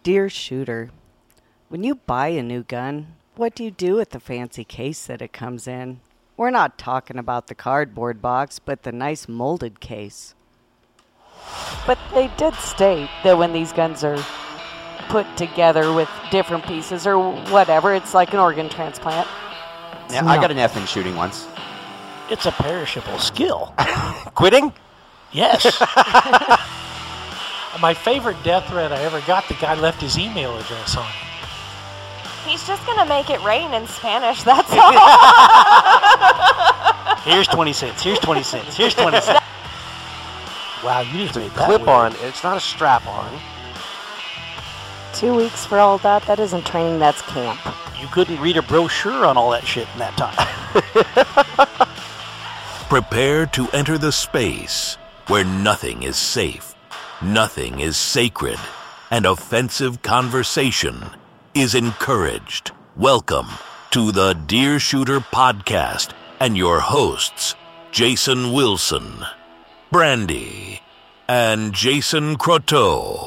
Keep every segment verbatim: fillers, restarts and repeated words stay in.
Dear shooter, when you buy a new gun, what do you do with the fancy case that it comes in? We're not talking about the cardboard box, but the nice molded case. But they did state that when these guns are put together with different pieces or whatever, it's like an organ transplant. Yeah, I got an F in shooting once. It's a perishable skill. Quitting? Yes. My favorite death threat I ever got, the guy left his email address on. He's just going to make it rain in Spanish, that's all. Here's twenty cents, here's twenty cents, here's twenty cents. Wow, you just made that Clip weird. on. It's not a strap on. Two weeks for all that? That isn't training, that's camp. You couldn't read a brochure on all that shit in that time. Prepare to enter the space where nothing is safe, nothing is sacred, and offensive conversation is encouraged. Welcome to the Deer Shooter Podcast and your hosts, Jason Wilson, Brandy, and Jason Croteau.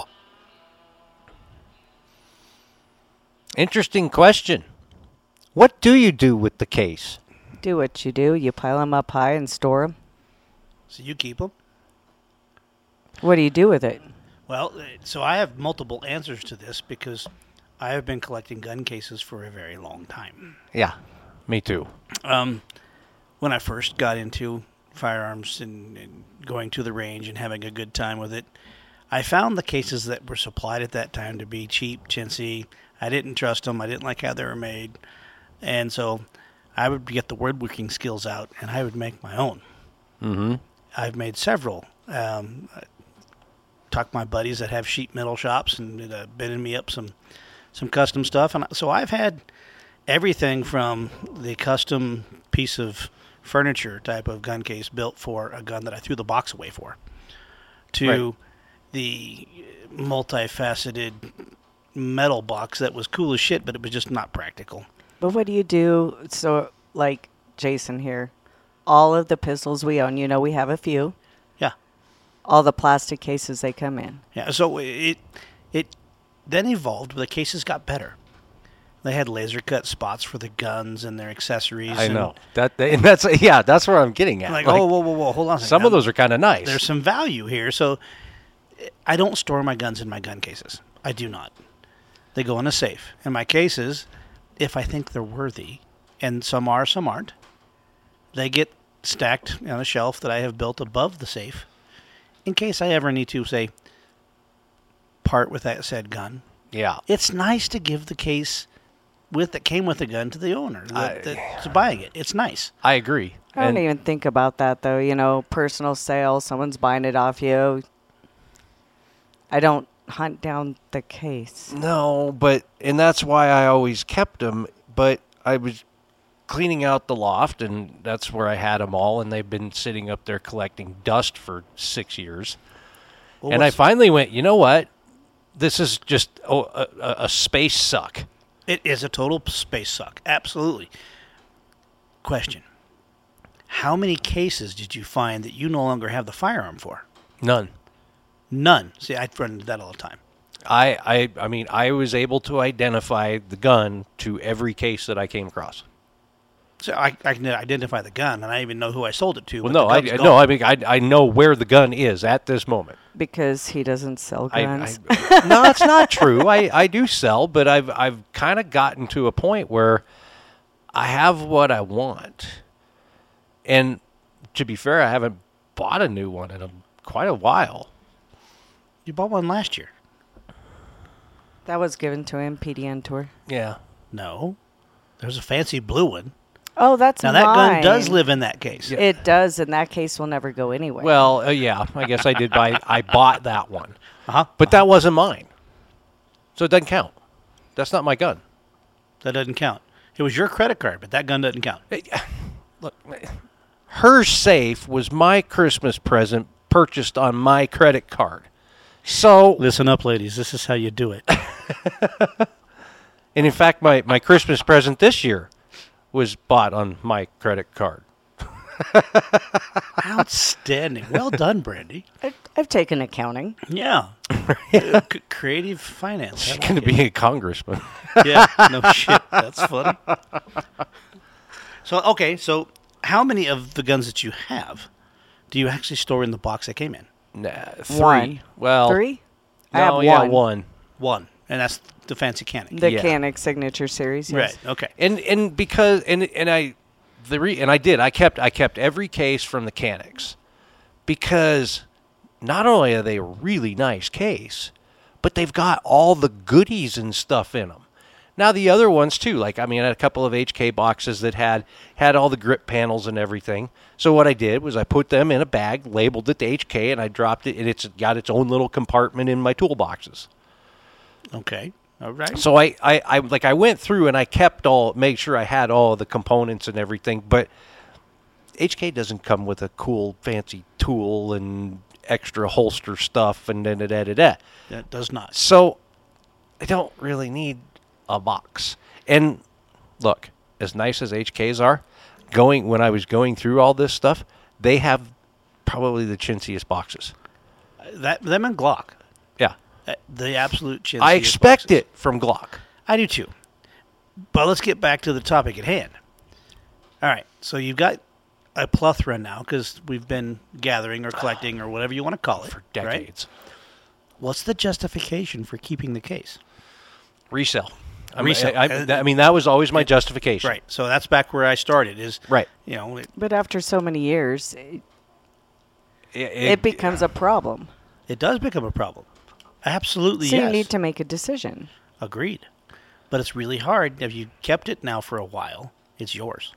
Interesting question. What do you do with the case? Do what you do. You pile them up high and store them. So you keep them? What do you do with it? Well, so I have multiple answers to this because I have been collecting gun cases for a very long time. Yeah, me too. Um, when I first got into firearms and, and going to the range and having a good time with it, I found the cases that were supplied at that time to be cheap, chintzy. I didn't trust them. I didn't like how they were made. And so I would get the woodworking skills out, and I would make my own. Mm-hmm. I've made several. Um, talked to my buddies that have sheet metal shops and uh, bidding me up some some custom stuff. And so I've had everything from the custom piece of furniture type of gun case built for a gun that I threw the box away for, to Right. the multifaceted metal box that was cool as shit, but it was just not practical. But what do you do? So, like Jason here, all of the pistols we own, you know, we have a few. Yeah. All the plastic cases they come in. Yeah, so it it then evolved, but the cases got better. They had laser cut spots for the guns and their accessories. I and know that, and that's yeah, that's where I'm getting at. Like, Like, oh, whoa, whoa, whoa, hold on a second. some Now, of those are kind of nice. There's some value here. So I don't store my guns in my gun cases. I do not. They go in a safe. In my cases, if I think they're worthy, and some are, some aren't, they get stacked on a shelf that I have built above the safe in case I ever need to, say, part with that said gun. Yeah. It's nice to give the case with that came with the gun to the owner that, I- that's buying it. It's nice. I agree. I don't And- even think about that, though. You know, personal sale, someone's buying it off you. I don't hunt down the case. No, but and that's why I always kept them. But I was cleaning out the loft, and that's where I had them all, and they've been sitting up there collecting dust for six years. Well, and I what's- finally went, you know what? This is just oh, a, a, a space suck. It is a total space suck. Absolutely. Question. How many cases did you find that you no longer have the firearm for? None. None. See, I run into that all the time. I, I, I mean, I was able to identify the gun to every case that I came across. So I, I can identify the gun, and I even know who I sold it to. Well, but no, the I, gun's no, gone. I mean, I, I know where the gun is at this moment. Because he doesn't sell I, guns. I, no, it's not true. I, I do sell, but I've I've kind of gotten to a point where I have what I want, and to be fair, I haven't bought a new one in a, quite a while. You bought one last year. That was given to him, P D N Tour. Yeah. No. There's a fancy blue one. Oh, that's Now, that mine. gun does live in that case. It does, and that case will never go anywhere. Well, uh, yeah, I guess I did buy. I bought that one, Uh-huh. but that wasn't mine, so it doesn't count. That's not my gun. That doesn't count. It was your credit card, but that gun doesn't count. Look, her safe was my Christmas present purchased on my credit card. So, Listen up, ladies. This is how you do it. and in fact, my, my Christmas present this year was bought on my credit card. Outstanding. Well done, Brandy. I, I've taken accounting. Yeah. Uh, c- creative finance. She's I going to like be a congressman. it. Yeah, no shit. That's funny. So, okay, so how many of the guns that you have do you actually store in the box they came in? Nah, three. One. Well, Three? I No, have yeah, one. one. One. And that's the fancy canning. The Yeah. Canik signature series. Yes. Right, okay. And and because and and I the re, and I did I kept I kept every case from the Canics because not only are they a really nice case, but they've got all the goodies and stuff in them. Now the other ones too, like I mean, I had a couple of H K boxes that had had all the grip panels and everything. So what I did was I put them in a bag, labeled it to H K, and I dropped it, and it's got its own little compartment in my toolboxes. Okay. All right. So I, I, I like I went through and I kept all, made sure I had all the components and everything, but H K doesn't come with a cool fancy tool and extra holster stuff and da da da da da. That does not. So I don't really need a box. And look, as nice as H Ks are, going when I was going through all this stuff, they have probably the chintziest boxes. That them and Glock. Yeah. Uh, The absolute chin. I expect it from Glock. I do too. But let's get back to the topic at hand. All right. So you've got a plethora now because we've been gathering or collecting or whatever you want to call it For right? decades. What's the justification for keeping the case? Resell. I mean, Resell. I, I, I mean, that was always my justification. Right. So that's back where I started. Is Right. You know. It, But after so many years, it, It, it becomes a problem. it does become a problem. Absolutely. So yes. you need to make a decision. Agreed. But it's really hard. If you kept it now for a while, it's yours.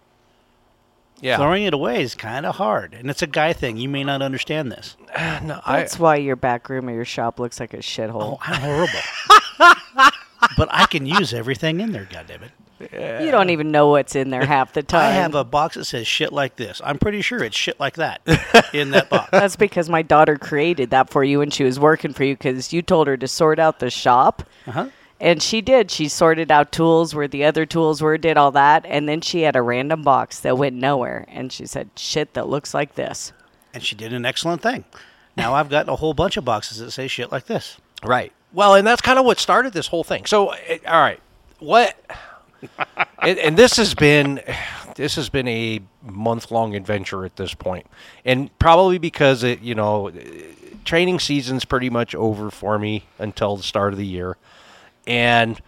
yeah. Throwing it away is kind of hard, and it's a guy thing. You may not understand this. No, I, That's why your back room of your shop looks like a shithole. Oh, I'm horrible. But I can use everything in there, goddammit. You don't even know what's in there half the time. I have a box that says shit like this. I'm pretty sure it's shit like that in that box. That's because my daughter created that for you when she was working for you because you told her to sort out the shop. Uh-huh. And she did. She sorted out tools where the other tools were, did all that. And then she had a random box that went nowhere. And she said, shit that looks like this. And she did an excellent thing. Now I've got a whole bunch of boxes that say shit like this. right. Well, and that's kind of what started this whole thing. So, it, all right, what? and, and this has been, this has been a month-long adventure at this point, and probably because it, you know, training season's pretty much over for me until the start of the year, and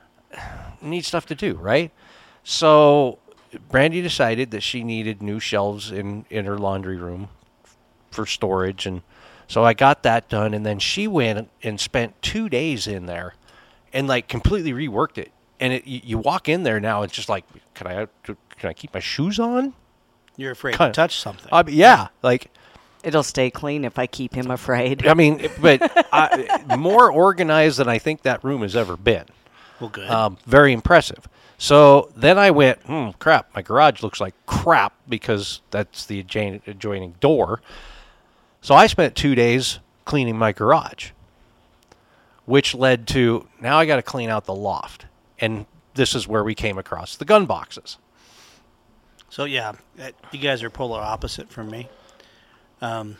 need stuff to do, right? So, Brandy decided that she needed new shelves in in her laundry room for storage, and so I got that done, and then she went and spent two days in there and like completely reworked it. And it, you, you walk in there now, it's just like, can I can I keep my shoes on? You're afraid Kinda. to touch something. Uh, yeah, like, It'll stay clean if I keep him afraid. I mean, but I, more organized than I think that room has ever been. well, good. Um, very impressive. So then I went, hmm, crap, my garage looks like crap because that's the adjoining, adjoining door. So I spent two days cleaning my garage, which led to now I got to clean out the loft. And this is where we came across the gun boxes. So yeah, uh, you guys are polar opposite from me. Um,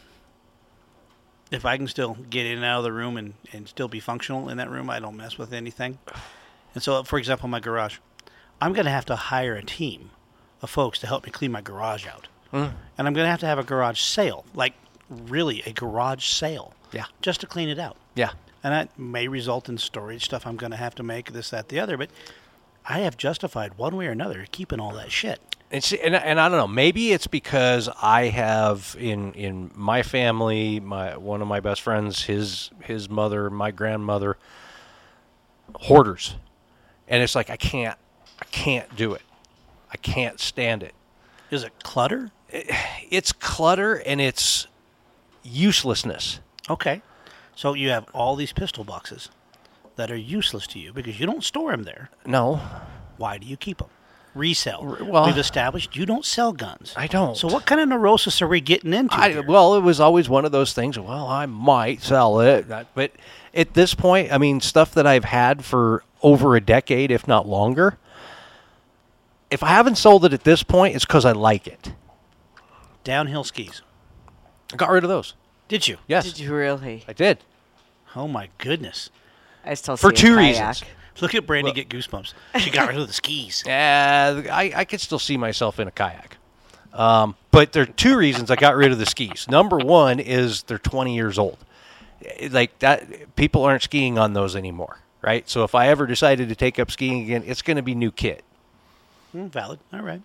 if I can still get in and out of the room and, and still be functional in that room, I don't mess with anything. And so, for example, my garage, I'm going to have to hire a team of folks to help me clean my garage out. Mm. And I'm going to have to have a garage sale, like really a garage sale. Yeah. Just to clean it out. Yeah. And that may result in storage stuff I'm going to have to make, this, that, the other. But I have justified one way or another keeping all that shit. And, see, and and I don't know. Maybe it's because I have in in my family, my one of my best friends, his his mother, my grandmother, hoarders, and it's like I can't I can't do it. I can't stand it. Is it clutter? It's clutter and it's uselessness. Okay. So you have all these pistol boxes that are useless to you because you don't store them there. No, Why do you keep them? Resell. well- We've established you don't sell guns. I don't. So what kind of neurosis are we getting into I, here? well, it was always one of those things. Well, I might sell it, that- but at this point, I mean, stuff that I've had for over a decade, if not longer. If I haven't sold it at this point, it's because I like it. Downhill skis. I got rid of those. Did you? Yes, Did you really? I did. Oh, my goodness. I still For see a two kayak. reasons. Look at Brandy get goosebumps. She got rid of the skis. Uh, I, I could still see myself in a kayak. Um, but there are two reasons I got rid of the skis. Number one is they're twenty years old. Like that, people aren't skiing on those anymore, right? So if I ever decided to take up skiing again, it's going to be new kit. Mm, valid. All right.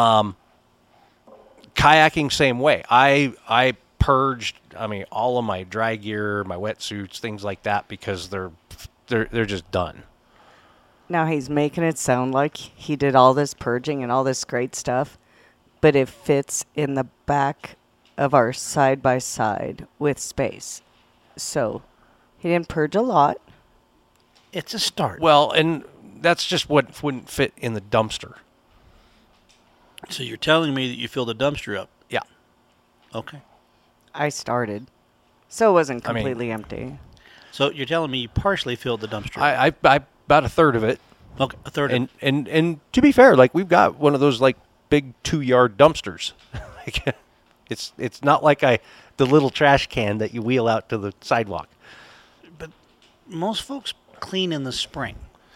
Kayaking, same way. I I purged, I mean, all of my dry gear, my wetsuits, things like that, because they're they're they're just done. Now he's making it sound like he did all this purging and all this great stuff, but it fits in the back of our side by side with space. So he didn't purge a lot. It's a start. Well, and that's just what wouldn't fit in the dumpster. So you're telling me that you filled the dumpster up? Yeah. Okay. I started. So it wasn't I mean- completely empty. So you're telling me you partially filled the dumpster? I, I, I about a third of it. okay, a third. And, of and and to be fair, like we've got one of those like big two yard dumpsters. Like, it's it's not like I the little trash can that you wheel out to the sidewalk. most folks clean in the spring.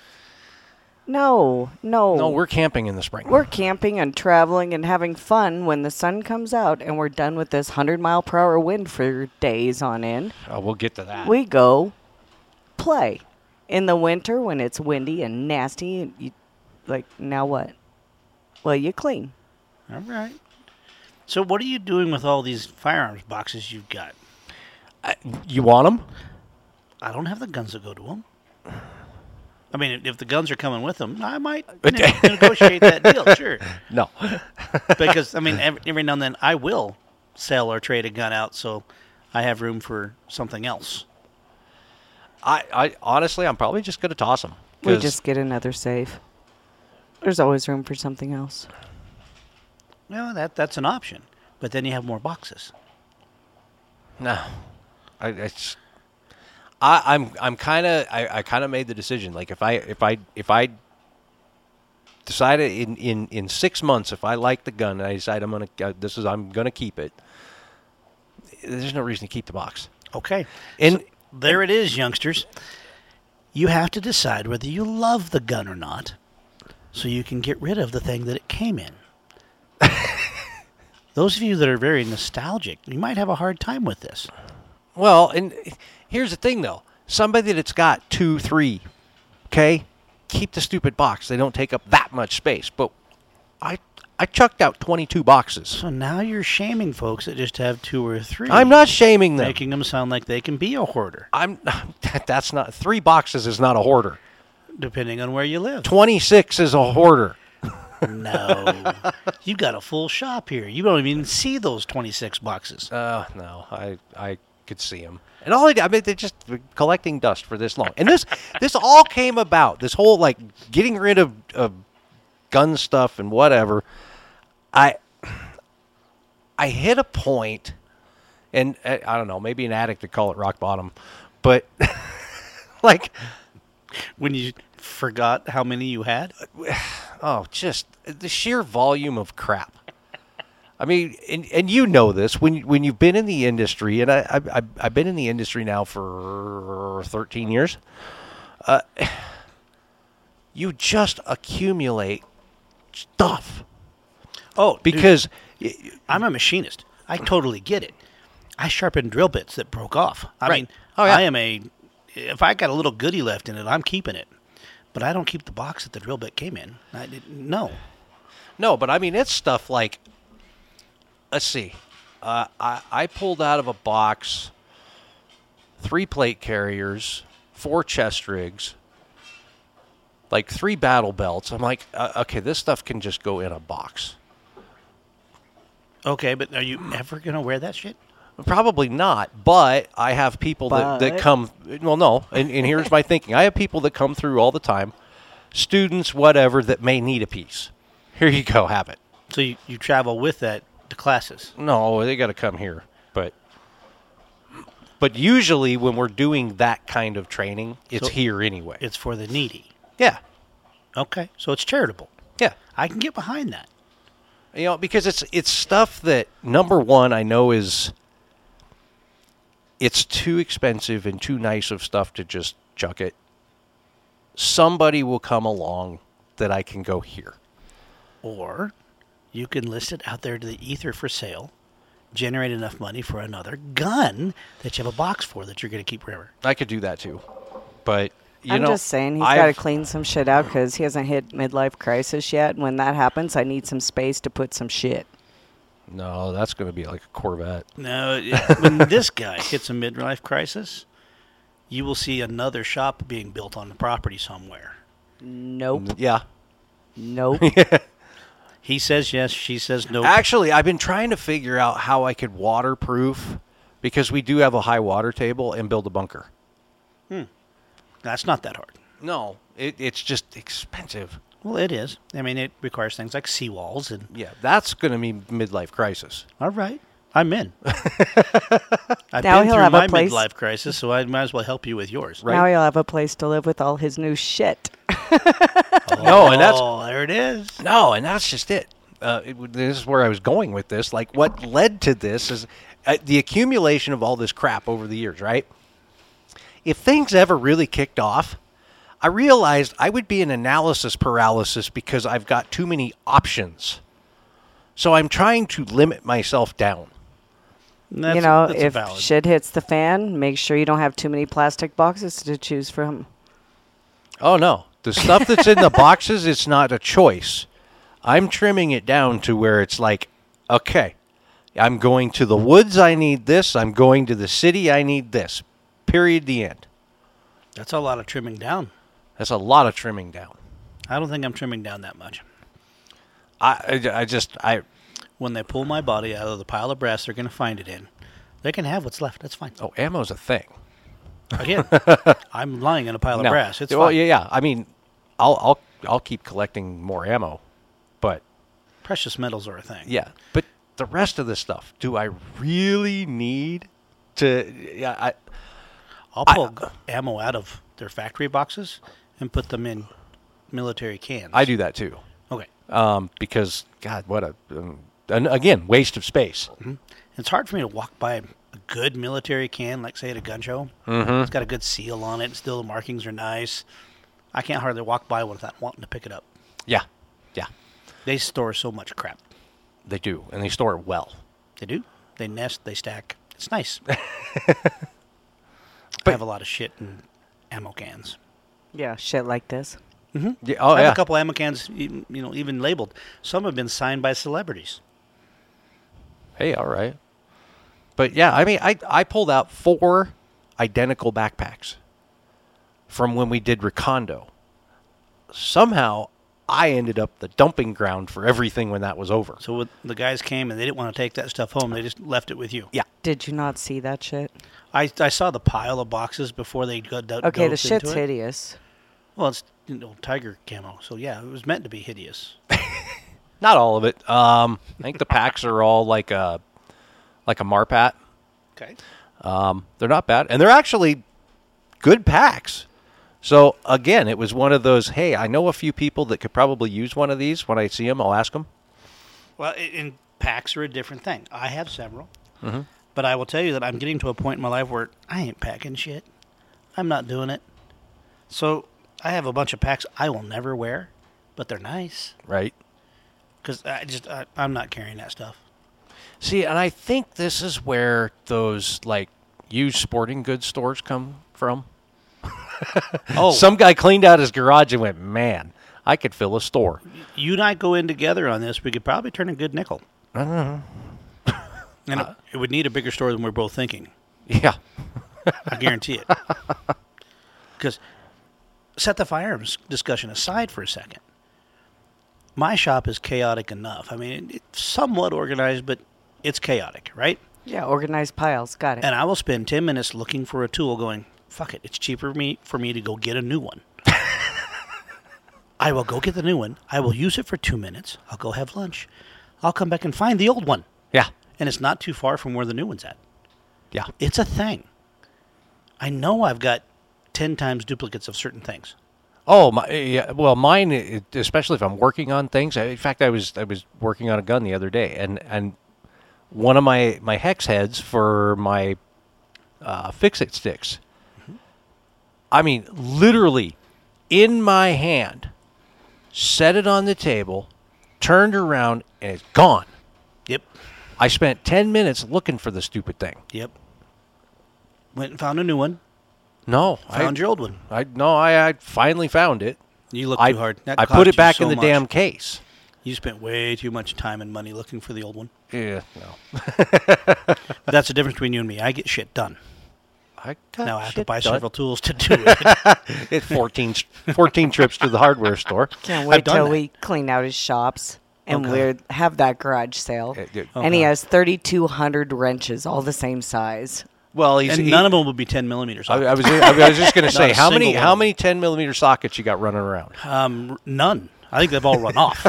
No, no. No, we're camping in the spring. We're camping and traveling and having fun when the sun comes out and we're done with this one hundred mile per hour wind for days on end. Oh, we'll get to that. We go play. In the winter when it's windy and nasty, and you, like, now what? Well, you clean. All right. So what are you doing with all these firearms boxes you've got? You want them? I don't have the guns to go to them. I mean, if the guns are coming with them, I might ne- negotiate that deal, sure. No. Because, I mean, every, every now and then I will sell or trade a gun out so I have room for something else. I, I honestly, I'm probably just going to toss them. We just get another safe. There's always room for something else. Well, that that's an option. But then you have more boxes. No, I, it's, I, I'm, I'm kind of, I, I kind of made the decision. Like if I, if I, if I decided in, in, in six months, if I like the gun and I decide I'm gonna, uh, this is, I'm gonna keep it. There's no reason to keep the box. Okay. And So there it is, youngsters. You have to decide whether you love the gun or not, so you can get rid of the thing that it came in. Those of you that are very nostalgic, you might have a hard time with this. well, and here's the thing though. Somebody that's got two, three, okay, keep the stupid box. They don't take up that much space. But I, I chucked out twenty-two boxes. So now you're shaming folks that just have two or three. I'm not shaming them. making them sound like they can be a hoarder, I'm. That's not three boxes is not a hoarder. depending on where you live. twenty-six is a hoarder. No. You've got a full shop here. You don't even see those twenty-six boxes. Uh, no, I I could see them. And all I did, I mean, they're just collecting dust for this long. And this this all came about, this whole, like, getting rid of, of gun stuff and whatever. I I hit a point, and uh, I don't know, maybe an addict would call it rock bottom, but, like, When you forgot how many you had? oh, just the sheer volume of crap. I mean, and, and you know this when when you've been in the industry, and I, I I've, I've been in the industry now for thirteen years. Uh, you just accumulate stuff Oh, dude, because y- I'm a machinist. I totally get it. I sharpen drill bits that broke off. I Right. mean, Oh, yeah. I am a. If I got a little goodie left in it, I'm keeping it. But I don't keep the box that the drill bit came in. I did, no. no, but I mean it's stuff like. Let's see, uh, I I pulled out of a box three plate carriers, four chest rigs, like three battle belts. I'm like, uh, okay, this stuff can just go in a box. Okay, but are you ever going to wear that shit? Probably not, but I have people that, that But- come. Well, no, and, and here's my thinking. I have people that come through all the time, students, whatever, that may need a piece. Here you go, have it. So you, you travel with that to classes. No, they got to come here, but but usually when we're doing that kind of training, it's So- here anyway. It's for the needy. Yeah, Okay, so it's charitable. yeah. I can get behind that. You know, because it's it's stuff that number one I know is it's too expensive and too nice of stuff to just chuck it. Somebody will come along that I can go here. Or you can list it out there to the ether for sale, generate enough money for another gun that you have a box for that you're going to keep forever. I could do that too. But, you I'm know, just saying he's I've- got to clean some shit out because he hasn't hit midlife crisis yet. And when that happens, I need some space to put some shit. No, that's going to be like a Corvette. No, it- when this guy hits a midlife crisis, you will see another shop being built on the property somewhere. Nope. Yeah. Nope. He says yes, she says no. Actually, I've been trying to figure out how I could waterproof because we do have a high water table and build a bunker. That's not that hard. No, it, it's just expensive. Well, it is. I mean, it requires things like seawalls and... Yeah, that's going to be midlife crisis. All right. I'm in. I've Now been he'll through have a my place- midlife crisis, so I might as well help you with yours. Right. Now he'll have a place to live with all his new shit. No, and that's Oh, there it is. no, and that's just it. Uh, it. This is where I was going with this. Like, what led to this is uh, the accumulation of all this crap over the years, right? If things ever really kicked off, I realized I would be in analysis paralysis because I've got too many options. So I'm trying to limit myself down. That's, you know, that's if valid. shit hits the fan, make sure you don't have too many plastic boxes to choose from. Oh, no. The stuff that's in the boxes, it's not a choice. I'm trimming it down to where it's like, okay, I'm going to the woods, I need this. I'm going to the city, I need this. Period, the end. That's a lot of trimming down. That's a lot of trimming down. I don't think I'm trimming down that much. I, I, I just, I, When they pull my body out of the pile of brass they're going to find it in, they can have what's left. That's fine. oh, ammo's a thing. Again, I'm lying in a pile of No. brass. It's well, fine. yeah, yeah. I mean, I'll, I'll, I'll keep collecting more ammo, but Precious metals are a thing. yeah. But the rest of the stuff, do I really need to? Yeah, I. I'll pull g- ammo out of their factory boxes and put them in military cans. I do that too. Okay. Um, because God, what a um, and again waste of space. It's hard for me to walk by a good military can, like say at a gun show. Mm-hmm. It's got a good seal on it. And still, the markings are nice. I can't hardly walk by without wanting to pick it up. Yeah, yeah, They store so much crap. they do, and they store it well. They do. They nest. They stack. It's nice. I have a lot of shit in ammo cans. Yeah, shit like this. Yeah, oh I have yeah. a couple ammo cans, even- you know, even labeled. Some have been signed by celebrities. Hey, all right. But yeah, I mean, I I pulled out four identical backpacks from when we did Recondo. Somehow, I ended up the dumping ground for everything when that was over. So when the guys came and they didn't want to take that stuff home, they just left it with you. Yeah. Did you not see that shit? I, I saw the pile of boxes before they got do- Okay, the dove shit's into it. hideous. Well, it's you know tiger camo, so yeah, it was meant to be hideous. Not all of it. Um, I think the packs are all like a like a Marpat. Okay. Um, they're not bad, and they're actually good packs. So again, it was one of those. Hey, I know a few people that could probably use one of these. When I see them, I'll ask them. Well, i- in packs are a different thing. I have several, Mm-hmm. but I will tell you that I'm getting to a point in my life where I ain't packing shit. I'm not doing it. So I have a bunch of packs I will never wear, but they're nice Right. because I just I, I'm not carrying that stuff. See, and I think this is where those like used sporting goods stores come from. Oh, Some guy cleaned out his garage and went, "Man, I could fill a store." you and I go in together on this, we could probably turn a good nickel. And it, it would need a bigger store than we're both thinking. Yeah. I guarantee it. Because set the firearms discussion aside for a second. My shop is chaotic enough. I mean, it, it's somewhat organized, but it's chaotic, right? Yeah, organized piles. Got it. And I will spend ten minutes looking for a tool going, fuck it, it's cheaper for me, for me to go get a new one. I will go get the new one. I will use it for two minutes. I'll go have lunch. I'll come back and find the old one. Yeah. And it's not too far from where the new one's at. Yeah. It's a thing. I know I've got ten times duplicates of certain things. Oh, my, yeah. Well, mine, it, especially if I'm working on things. I- In fact, I was I was working on a gun the other day, and, and one of my, my hex heads for my uh, fix-it sticks. Mm-hmm. I mean, literally in my hand, set it on the table, turned around, and it's gone. Yep. I spent ten minutes looking for the stupid thing. Yep. Went and found a new one. No. Found I, your old one. I No, I, I finally found it. You looked I, too hard. That I cost put it you back so in the much. damn case. You spent way too much time and money looking for the old one. Yeah, no. That's the difference between you and me. I get shit done. I got Now I have to shit buy done. several tools to do it. It's fourteen, fourteen trips to the hardware store. Can't I've wait done till that. we clean out his shops and Okay. we have that garage sale. Uh, yeah. And he Okay. has thirty-two hundred wrenches, all the same size. Well, he's, and he- none of them will be ten millimeters. I, I was I was just going to say, Not a how many single how one. many ten millimeter sockets you got running around? Um, none. I think they've all run off.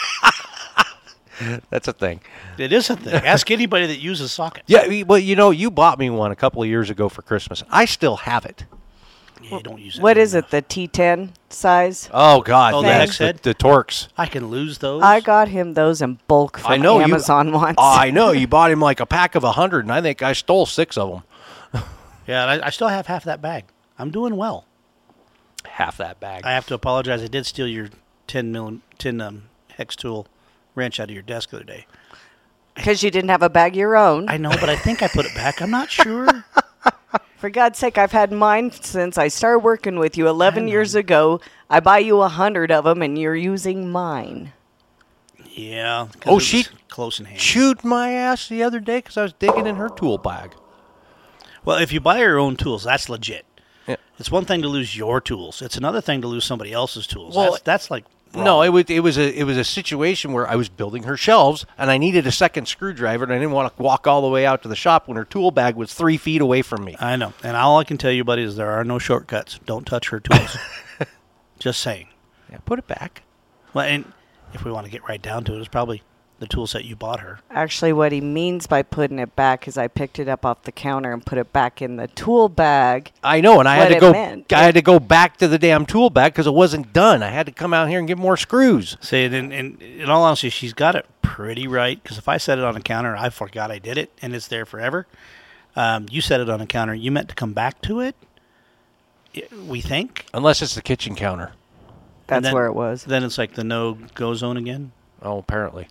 That's a thing. It is a thing. Ask anybody that uses sockets. Yeah, we- well, you know, you bought me one a couple of years ago for Christmas. I still have it. Yeah, you don't use it. What is anymore. it, the T ten size? Oh God, Oh, the yes, X the, head? the Torx. I can lose those. I got him those in bulk from I know you- Amazon once. I know you bought him like a pack of a hundred, and I think I stole six of them. Yeah, I, I still have half that bag. I'm doing well. Half that bag. I have to apologize. I did steal your ten mil, ten um, hex tool wrench out of your desk the other day. Because you didn't have a bag of your own. I know, but I think I put it back. I'm not sure. For God's sake, I've had mine since I started working with you eleven I know. years ago. I buy you a hundred of them, and you're using mine. Yeah. 'cause Oh, it was she- close in hand. Chewed my ass the other day because I was digging in her tool bag. Well, if you buy your own tools, that's legit. Yeah. It's one thing to lose your tools. It's another thing to lose somebody else's tools. Well, that's, that's like wrong. No, it was it was a it was a situation where I was building her shelves and I needed a second screwdriver and I didn't want to walk all the way out to the shop when her tool bag was three feet away from me. I know. And all I can tell you, buddy, is there are no shortcuts. Don't touch her tools. Just saying. Yeah, put it back. Well, and if we want to get right down to it, it's probably the tool set you bought her. Actually, what he means by putting it back is I picked it up off the counter and put it back in the tool bag. I know, and I What had to it go. meant. I had to go back to the damn tool bag because it wasn't done. I had to come out here and get more screws. See, and, and in all honesty, she's got it pretty right. Because if I set it on a counter, I forgot I did it, and it's there forever. Um, you set it on a counter. You meant to come back to it. I- We think. Unless it's the kitchen counter. That's And then- where it was. Then it's like the no-go zone again. Oh, apparently.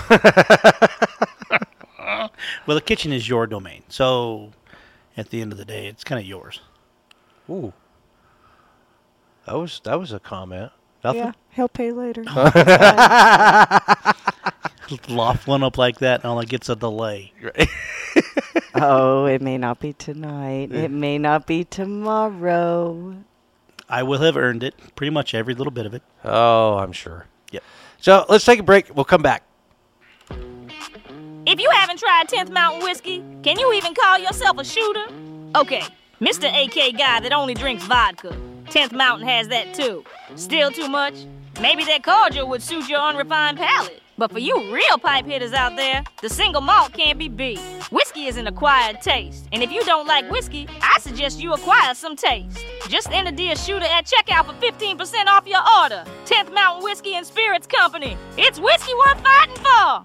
Well, the kitchen is your domain, so at the end of the day, it's kind of yours. Ooh, that was that was a comment. Nothing. Yeah, he'll pay later. Loft one up like that, and all it gets a delay. Oh, it may not be tonight. It may not be tomorrow. I will have earned it, pretty much every little bit of it. Oh, I'm sure. Yep. So let's take a break. We'll come back. If you haven't tried tenth Mountain Whiskey, can you even call yourself a shooter? Okay, Mister A K guy that only drinks vodka. tenth Mountain has that too. Still too much? Maybe that cordial would suit your unrefined palate. But for you real pipe hitters out there, the single malt can't be beat. Whiskey is an acquired taste. And if you don't like whiskey, I suggest you acquire some taste. Just enter Dear Shooter at checkout for fifteen percent off your order. tenth Mountain Whiskey and Spirits Company. It's whiskey worth fighting for.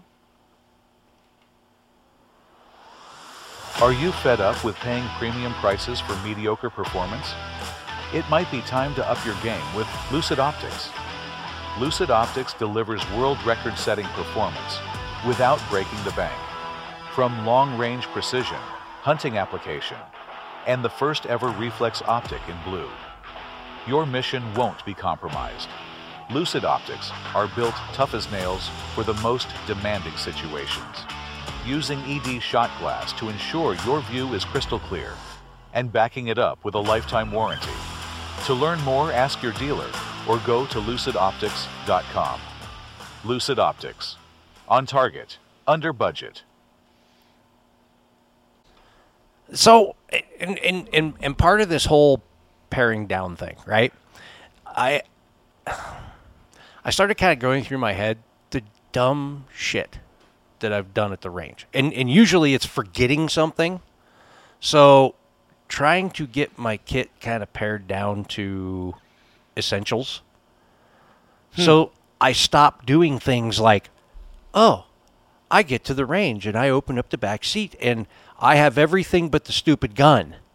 Are you fed up with paying premium prices for mediocre performance? It might be time to up your game with Lucid Optics. Lucid Optics delivers world record-setting performance without breaking the bank. From long-range precision, hunting application, and the first ever reflex optic in blue, your mission won't be compromised. Lucid Optics are built tough as nails for the most demanding situations, using E D shot glass to ensure your view is crystal clear, and backing it up with a lifetime warranty. To learn more, ask your dealer or go to lucid optics dot com. Lucid Optics. On target, under budget. So, and, and, and, and part of this whole paring down thing, right? I I started kind of going through my head the dumb shit that I've done at the range. And and usually it's forgetting something. So trying to get my kit kind of pared down to essentials. Hmm. So I stopped doing things like, oh, I get to the range and I open up the back seat and I have everything but the stupid gun.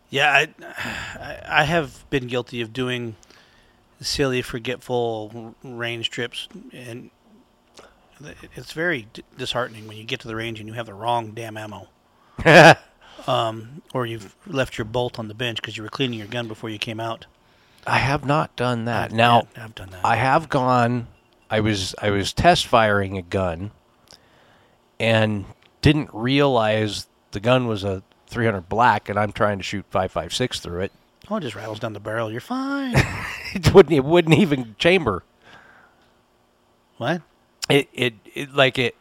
Yeah, I, I, I have been guilty of doing silly, forgetful range trips, and it's very d- disheartening when you get to the range and you have the wrong damn ammo. um, or you've left your bolt on the bench because you were cleaning your gun before you came out. I have not done that. I've, now, yeah, I've done that. I have gone. I was I was test firing a gun, and didn't realize the gun was a three hundred black, and I'm trying to shoot five five six through it. Oh, it just rattles down the barrel. You're fine. it wouldn't. It wouldn't even chamber. What? It, it it like it.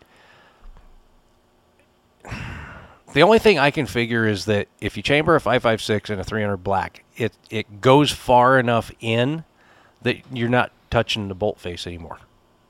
The only thing I can figure is that if you chamber a five five six and a three hundred black, it it goes far enough in that you're not touching the bolt face anymore.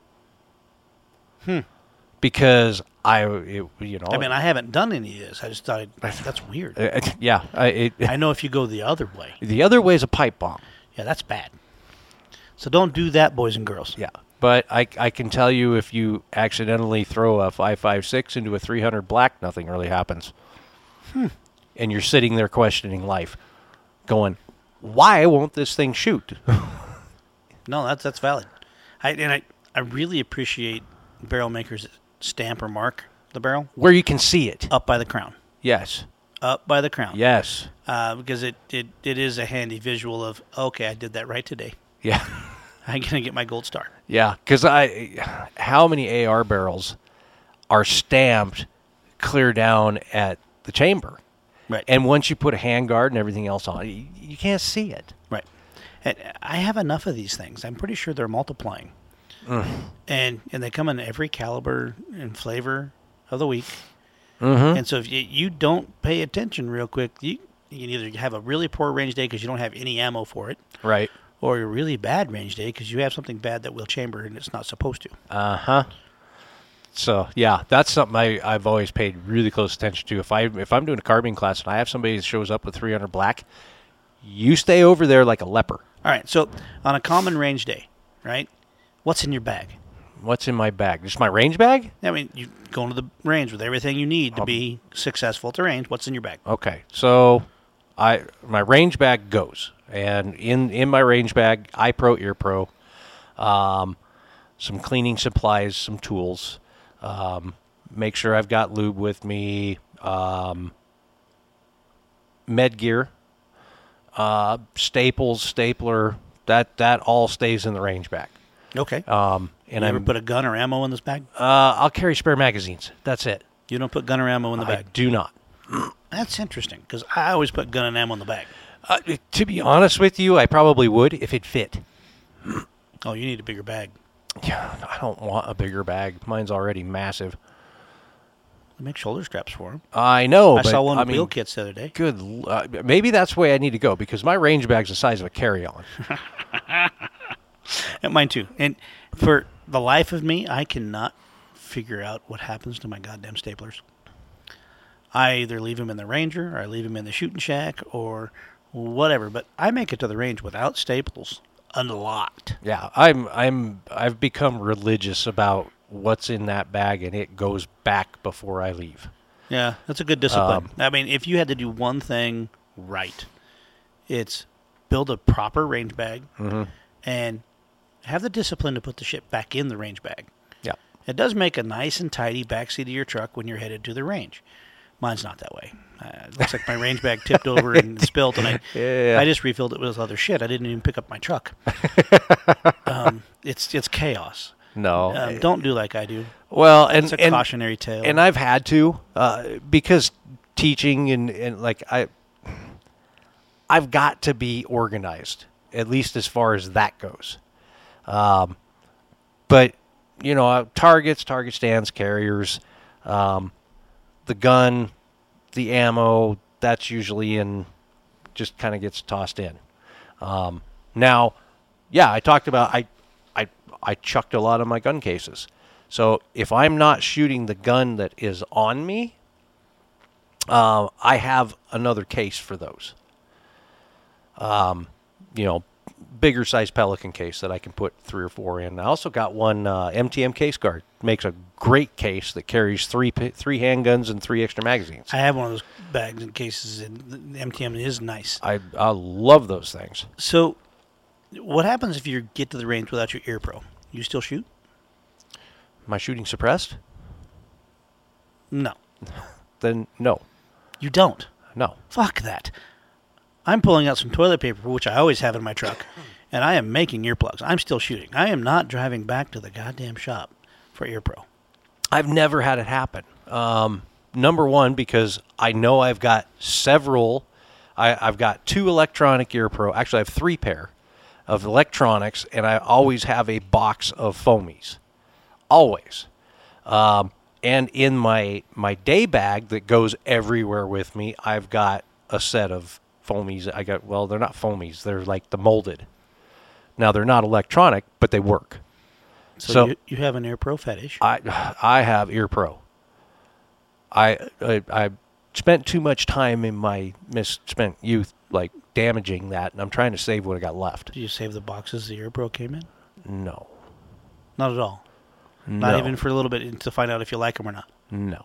Hmm. Because I, it, you know, I mean, I haven't done any of this. I just thought it, that's weird. Uh, yeah, I, it, I know if you go the other way. The other way is a pipe bomb. Yeah, that's bad. So don't do that, boys and girls. Yeah. But I, I can tell you if you accidentally throw a five five six into a three hundred black, nothing really happens. Hmm. And you're sitting there questioning life, going, why won't this thing shoot? No, that's that's valid. I and I, I really appreciate barrel makers that stamp or mark the barrel. Where you can see it. Up by the crown. Yes. Up by the crown. Yes. Uh, because it, it, it is a handy visual of, okay, I did that right today. Yeah. I'm going to get my gold star. Yeah, because I, how many A R barrels are stamped clear down at the chamber? Right. And once you put a handguard and everything else on, you, you can't see it. Right. And I have enough of these things. I'm pretty sure they're multiplying. Mm. And and they come in every caliber and flavor of the week. Mm-hmm. And so if you, you don't pay attention real quick, you, you can either have a really poor range day because you don't have any ammo for it. Right. Or a really bad range day because you have something bad that will chamber and it's not supposed to. Uh-huh. So, yeah, that's something I, I've always paid really close attention to. If, I, if I'm doing a carbine class and I have somebody that shows up with three hundred black, you stay over there like a leper. All right, so on a common range day, right, what's in your bag? What's in my bag? Just my range bag? I mean, you go into the range with everything you need to um, be successful at the range. What's in your bag? Okay, so I my range bag goes. And in, in my range bag, iPro, EarPro, um, some cleaning supplies, some tools. Um, make sure I've got lube with me, um, med gear, uh, staples, stapler. That that all stays in the range bag. Okay. Um, and you ever I'm, put a gun or ammo in this bag? Uh, I'll carry spare magazines. That's it. You don't put gun or ammo in the I bag? do not. That's interesting because I always put gun and ammo in the bag. Uh, to be honest with you, I probably would if it fit. Oh, you need a bigger bag. Yeah, I don't want a bigger bag. Mine's already massive. They make shoulder straps for them. I know. I but, saw one I with mean, wheel kits the other day. Good. Uh, maybe that's the way I need to go because my range bag's the size of a carry-on. And mine too. And for the life of me, I cannot figure out what happens to my goddamn staplers. I either leave them in the Ranger, or I leave them in the shooting shack, or whatever. But I make it to the range without staples a lot. Yeah, I'm. I'm. I've become religious about what's in that bag, and it goes back before I leave. Yeah, that's a good discipline. Um, I mean, if you had to do one thing right, it's build a proper range bag mm-hmm. and have the discipline to put the shit back in the range bag. Yeah. It does make a nice and tidy backseat of your truck when you're headed to the range. Mine's not that way. Uh, it looks like my range bag tipped over and spilled, and I, yeah. I just refilled it with other shit. I didn't even pick up my truck. um, it's it's chaos. No. Um, don't do like I do. Well, and it's a and, cautionary tale. And I've had to uh, because teaching and, and like I, I've got to be organized, at least as far as that goes. Um, but you know, targets, target stands, carriers, um, the gun, the ammo, that's usually in, just kind of gets tossed in. Um, now, yeah, I talked about, I, I, I chucked a lot of my gun cases. So if I'm not shooting the gun that is on me, uh, I have another case for those. Um, you know, bigger size Pelican case that I can put three or four in. I also got one uh, M T M case guard. Makes a great case that carries three three handguns and three extra magazines. I have one of those bags and cases, and the M T M is nice. I I love those things. So, what happens if you get to the range without your ear pro? You still shoot? Am I shooting suppressed? No. Then no. You don't? No. Fuck that. I'm pulling out some toilet paper, which I always have in my truck, and I am making earplugs. I'm still shooting. I am not driving back to the goddamn shop for ear pro. I've never had it happen. Um, number one, because I know I've got several. I, I've got two electronic ear pro. Actually, I have three pair of electronics, and I always have a box of foamies. Always. Um, and in my my day bag that goes everywhere with me, I've got a set of foamies. I got, well, they're not foamies. They're like the molded. Now, they're not electronic, but they work. So, So you, you have an ear pro fetish. I I have ear pro. I, I I spent too much time in my misspent youth like damaging that, and I'm trying to save what I got left. Did you save the boxes the ear pro came in? No. Not at all. No. Not even for a little bit to find out if you like them or not. No.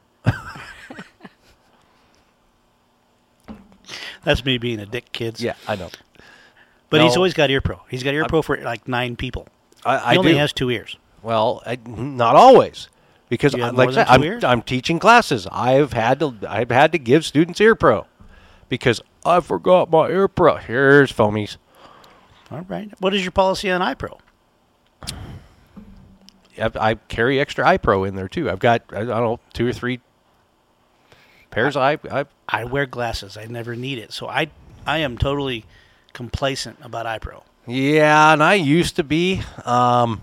That's me being a dick, kids. Yeah, I know. But No. he's always got ear pro. He's got ear I'm- pro for like nine people. I, I he only do. has two ears. Well, I, not always, because You I, have like more I said, than two I'm ears? I'm teaching classes. I've had to I've had to give students ear pro because I forgot my ear pro. Here's foamies. All right. What is your policy on iPro? I, I carry extra iPro in there too. I've got I don't know two or three pairs of i I I wear glasses. I never need it. So I I am totally complacent about iPro. Yeah, and I used to be. Um,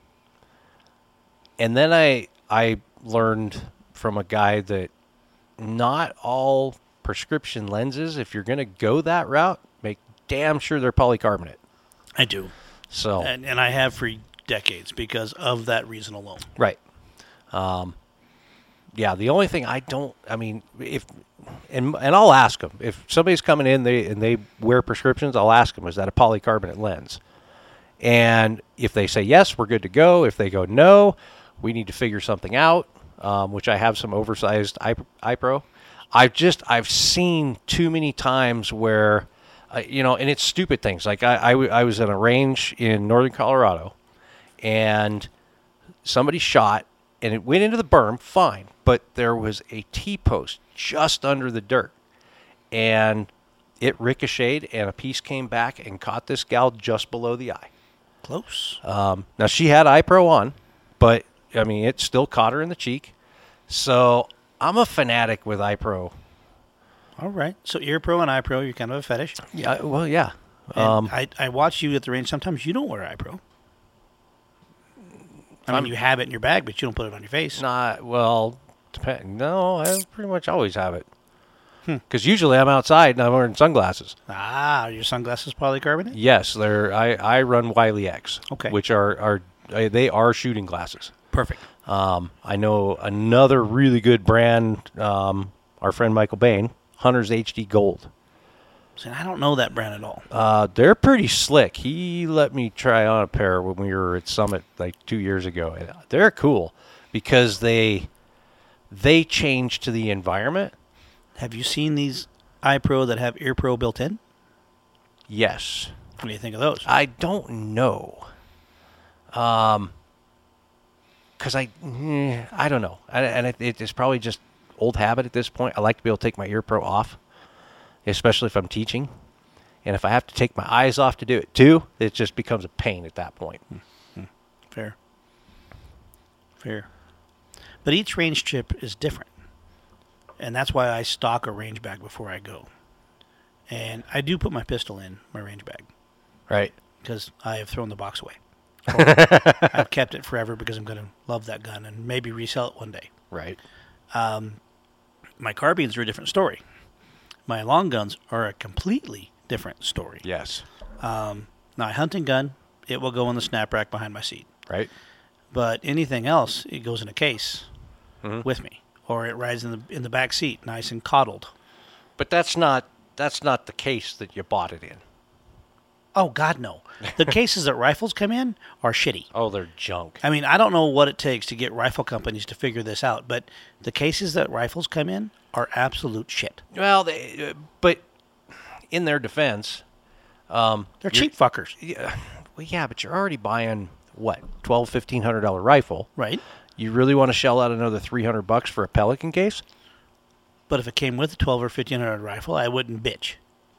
and then I I learned from a guy that not all prescription lenses, if you're going to go that route, make damn sure they're polycarbonate. I do. So And, and I have for decades because of that reason alone. right. Um, yeah, the only thing I don't, I mean, if and and I'll ask them if somebody's coming in they and they wear prescriptions. I'll ask them, is that a polycarbonate lens? And if they say yes, we're good to go. If they go no, we need to figure something out. Um, which I have some oversized eye, iPro. I've just I've seen too many times where, uh, you know, and it's stupid things. Like I, I, w- I was in a range in northern Colorado, and somebody shot, and it went into the berm, fine. But there was a T-post just under the dirt, and it ricocheted, and a piece came back and caught this gal just below the eye. Close. Um, now, she had iPro on, but, I mean, it still caught her in the cheek. So, I'm a fanatic with iPro. All right. So ear pro and iPro, you're kind of a fetish. Yeah, well, yeah. And Um, I, I watch you at the range. Sometimes you don't wear iPro. I mean, I'm- you have it in your bag, but you don't put it on your face. not, well, depend, no, I pretty much always have it. Because usually I'm outside and I'm wearing sunglasses. Ah, are your sunglasses polycarbonate? Yes, they're. I, I run Wiley X, Okay. which are, are uh, they are shooting glasses. Perfect. Um, I know another really good brand, um, our friend Michael Bain, Hunter's H D Gold. See, I don't know that brand at all. Uh, they're pretty slick. He let me try on a pair when we were at Summit like two years ago. And they're cool because they they change to the environment. Have you seen these iPro that have ear pro built in? Yes. What do you think of those? I don't know. Um, because I, eh, I don't know, I, and it, it's probably just old habit at this point. I like to be able to take my ear pro off, especially if I'm teaching, and if I have to take my eyes off to do it too, it just becomes a pain at that point. Fair. Fair. But each range trip is different. And that's why I stock a range bag before I go. And I do put my pistol in my range bag. Right. Because I have thrown the box away. I've kept it forever because I'm going to love that gun and maybe resell it one day. Right. Um, my carbines are a different story. My long guns are a completely different story. Yes. Um, now, a hunting gun, it will go in the snap rack behind my seat. Right. But anything else, it goes in a case Mhm. with me, or it rides in the in the back seat, nice and coddled. But that's not that's not the case that you bought it in. Oh, God, no. The cases that rifles come in are shitty. Oh, they're junk. I mean, I don't know what it takes to get rifle companies to figure this out, but the cases that rifles come in are absolute shit. Well, they, uh, but in their defense, um, They're cheap fuckers. Yeah, well, yeah, but you're already buying what twelve, fifteen hundred dollar rifle, right? You really want to shell out another three hundred bucks for a Pelican case? But if it came with a twelve or fifteen hundred rifle, I wouldn't bitch.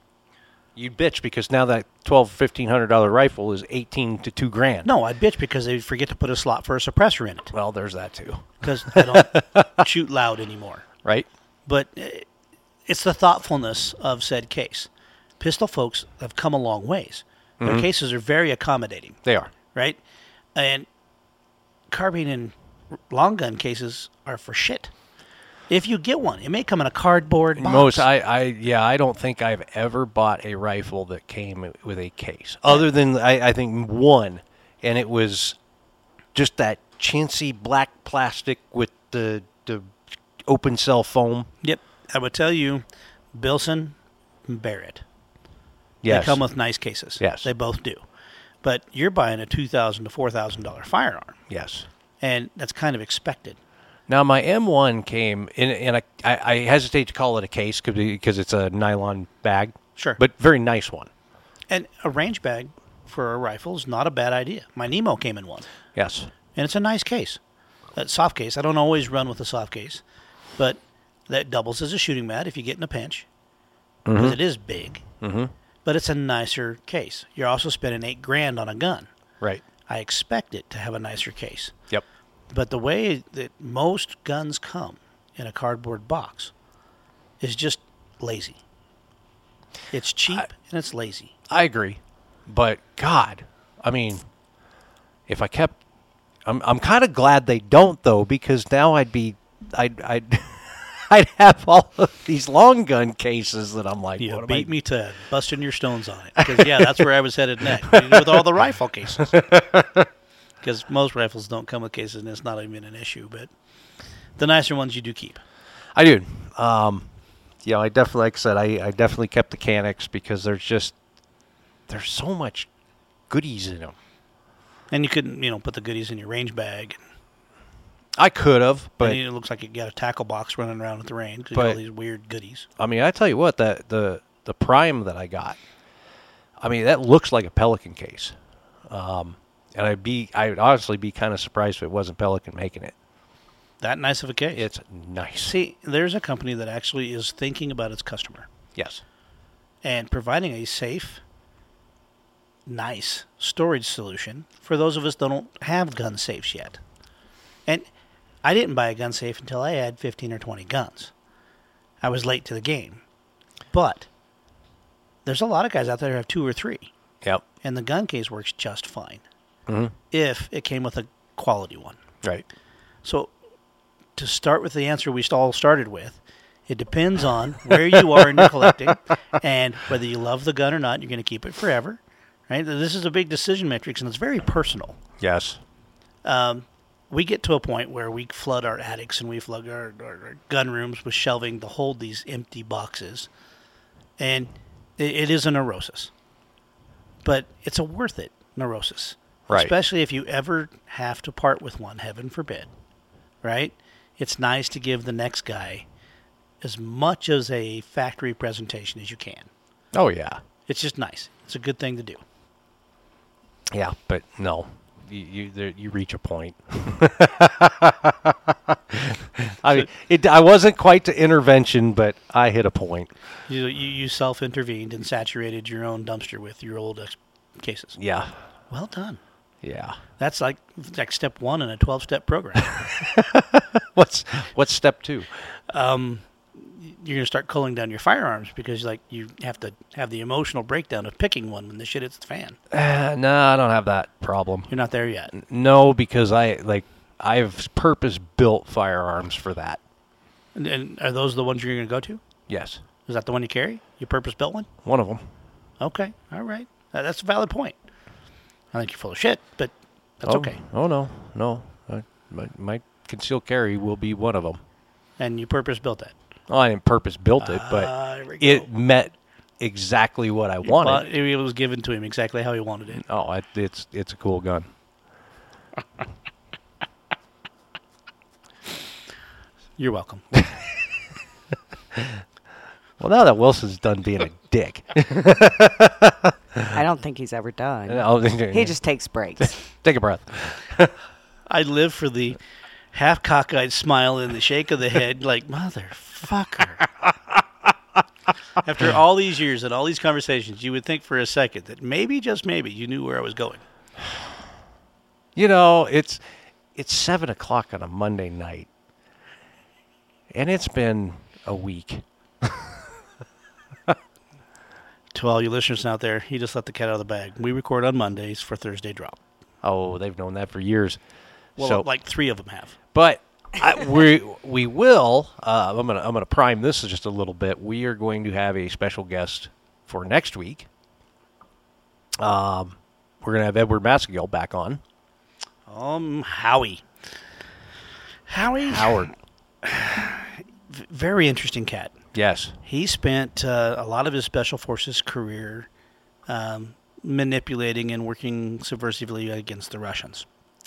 You'd bitch because now that twelve, fifteen hundred dollar rifle is eighteen to two grand. No, I'd bitch because they forget to put a slot for a suppressor in it. Well, there's that too. Because they don't shoot loud anymore. Right. But it's the thoughtfulness of said case. Pistol folks have come a long ways. Their Mhm. cases are very accommodating. They are. Right? And carbine and long gun cases are for shit. If you get one, it may come in a cardboard box. Most, I, I, yeah, I don't think I've ever bought a rifle that came with a case, other than I, I think one, and it was just that chintzy black plastic with the the open cell foam. Yep, I would tell you, Bilson and Barrett. Yes, they come with nice cases. Yes, they both do. But you're buying a two thousand to four thousand dollar firearm. Yes, and that's kind of expected. Now, my M one came in, and I, I, I hesitate to call it a case because it's a nylon bag. Sure. But very nice one. And a range bag for a rifle is not a bad idea. My Nemo came in one. Yes. And it's a nice case. A soft case. I don't always run with a soft case, but that doubles as a shooting mat if you get in a pinch because Mhm. it is big. Mm-hmm. But it's a nicer case. You're also spending eight grand on a gun. Right. I expect it to have a nicer case. Yep. But the way that most guns come in a cardboard box is just lazy. It's cheap I, and it's lazy. I agree. But God, I mean, if I kept, I'm I'm kind of glad they don't though, because now I'd be, I'd I'd I'd have all of these long gun cases that I'm like, You what beat am I? me to busting your stones on it. Because yeah, that's where I was headed next with all the rifle cases. Because most rifles don't come with cases, and it's not even an issue. But the nicer ones you do keep. I do. Um, you know, I definitely, like I said, I, I definitely kept the Canucks because there's just there's so much goodies in them. And you couldn't, you know, put the goodies in your range bag. I could have, but and it looks like you got a tackle box running around at the range because but- all these weird goodies. I mean, I tell you what, that the the Prime that I got, I mean, that looks like a Pelican case. Um, and I'd be, I'd honestly be kind of surprised if it wasn't Pelican making it. That nice of a case. It's nice. See, there's a company that actually is thinking about its customer. Yes. And providing a safe, nice storage solution for those of us that don't have gun safes yet. And I didn't buy a gun safe until I had fifteen or twenty guns. I was late to the game. But there's a lot of guys out there who have two or three. Yep. And the gun case works just fine. Mm-hmm. If it came with a quality one. Right. So to start with the answer we all started with, it depends on where you are in your collecting and whether you love the gun or not. You're going to keep it forever. Right? This is a big decision matrix, and it's very personal. Yes. Um, we get to a point where we flood our attics and we flood our, our, our gun rooms with shelving to hold these empty boxes. And it, it is a neurosis. But it's a worth it neurosis. Right. Especially if you ever have to part with one, heaven forbid. Right? It's nice to give the next guy as much as a factory presentation as you can. Oh, yeah. It's just nice. It's a good thing to do. Yeah, but no. You you, there, you reach a point. I mean, it, I wasn't quite to intervention, but I hit a point. You you, you self-intervened and saturated your own dumpster with your old ex- cases. Yeah. Well done. Yeah. That's like like step one in a twelve-step program. what's what's step two? Um, you're going to start culling down your firearms because like you have to have the emotional breakdown of picking one when the shit hits the fan. Uh, no, I don't have that problem. You're not there yet. No, because I like I've purpose built firearms for that. And, and are those the ones you're going to go to? Yes. Is that the one you carry? You purpose built one? One of them. Okay. All right. Uh, that's a valid point. I think you're full of shit, but that's oh, okay. Oh no, no. I, my, my concealed carry will be one of them. And you purpose built that. Oh, I didn't purpose built it, Ah, but there we it go. met exactly what I wanted. But it was given to him exactly how he wanted it. Oh, I, it's it's a cool gun. You're welcome. Well, now that Wilson's done being a dick. I don't think he's ever done. No, He just takes breaks. Take a breath. I live for the half cockeyed smile and the shake of the head, like, motherfucker. After all these years and all these conversations, you would think for a second that maybe, just maybe, you knew where I was going. You know, it's it's seven o'clock on a Monday night, and it's been a week. To all you listeners out there, he just let the cat out of the bag. We record on Mondays for Thursday drop. Oh, they've known that for years. Well, so, like three of them have. But I, we we will. Uh, I'm gonna I'm gonna prime this just a little bit. We are going to have a special guest for next week. Um, we're gonna have Edward Massagill back on. Um, Howie. Howie. Howard. V- very interesting cat. Yes. He spent uh, a lot of his Special Forces career um, manipulating and working subversively against the Russians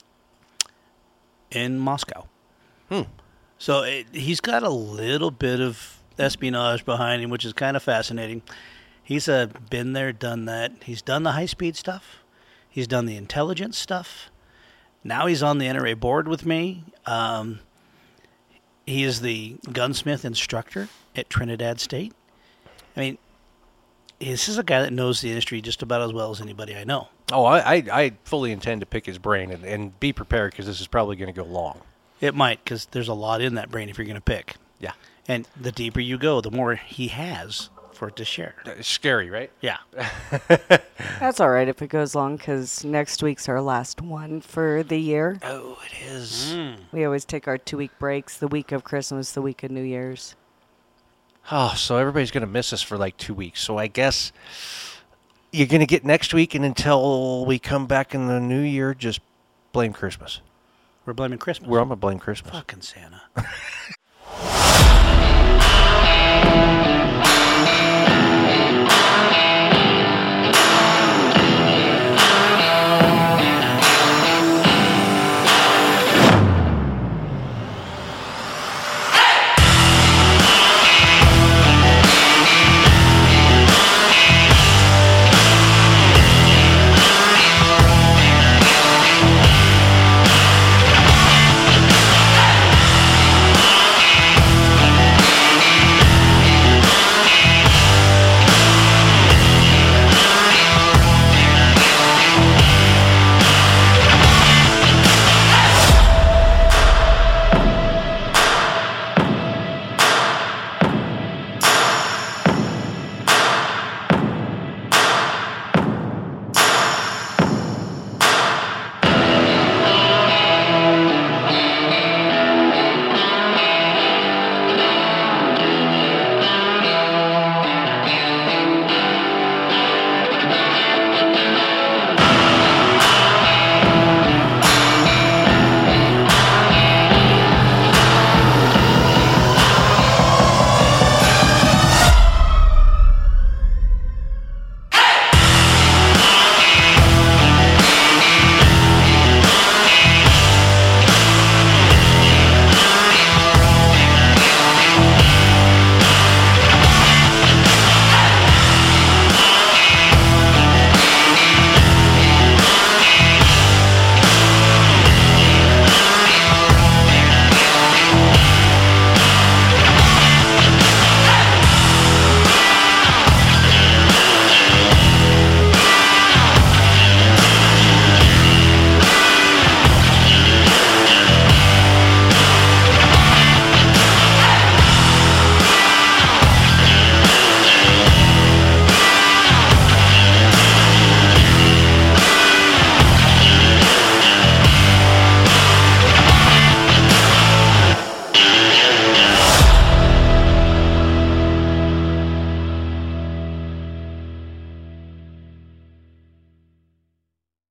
in Moscow. Hmm. So it, he's got a little bit of espionage behind him, which is kind of fascinating. He's uh, been there, done that. He's done the high-speed stuff. He's done the intelligence stuff. Now he's on the N R A board with me. Um, he is the gunsmith instructor at Trinidad State. I mean, this is a guy that knows the industry just about as well as anybody I know. Oh, I I, I fully intend to pick his brain and, and be prepared because this is probably going to go long. It might, because there's a lot in that brain if you're going to pick. Yeah. And the deeper you go, the more he has for it to share. It's scary, right? Yeah. That's all right if it goes long, because next week's our last one for the year. Oh, it is. Mm. We always take our two-week breaks, the week of Christmas, the week of New Year's. Oh, so everybody's going to miss us for like two weeks. So I guess you're going to get next week, and until we come back in the new year, just blame Christmas. We're blaming Christmas. We're, I'm going to blame Christmas. Fucking Santa.